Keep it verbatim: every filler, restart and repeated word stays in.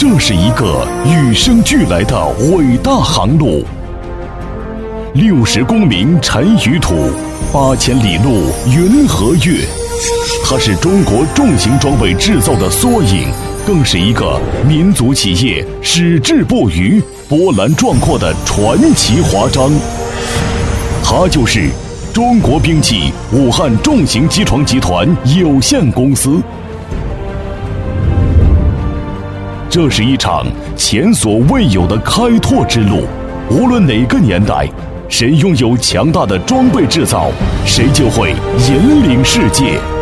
这是一个与生俱来的伟大航路。六十功名尘与土，八千里路云和月。它是中国重型装备制造的缩影，更是一个民族企业矢志不渝、波澜壮阔的传奇华章。它就是中国兵器武汉重型机床集团有限公司。这是一场前所未有的开拓之路，无论哪个年代，谁拥有强大的装备制造，谁就会引领世界。